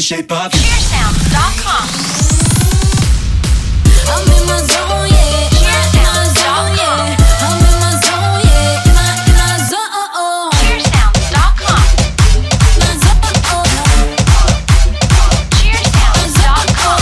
the shape of you. Cheersound.com. I'm in my zone, yeah. Cheersound.com. I'm in my zone, yeah. In my zone. Cheersound.com. My zone. Cheersound.com.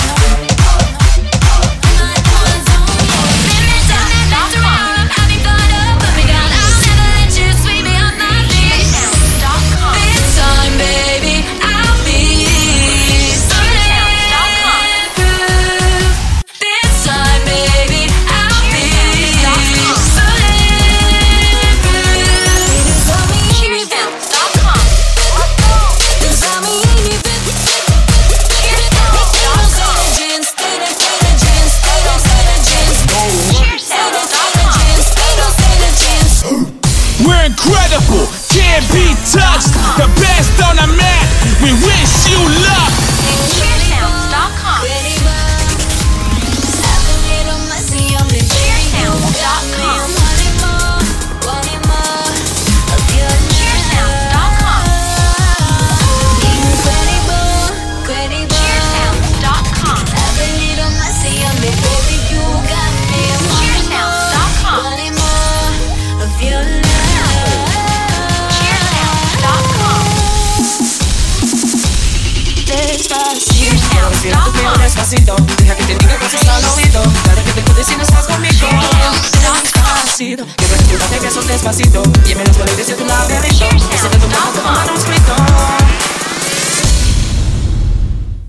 We're incredible, can't be touched. The best on the map. We wish you luck. Cheersound.com. Cheersound.com. Cheersound.com. Despacito, deja que te diga cosas al oído. Cada que te puedes si no estás conmigo. Despacito, quiero recordarte que sos despacito. Y me los puedes decir tu laberinto. Ese de tu mano como manuscrito.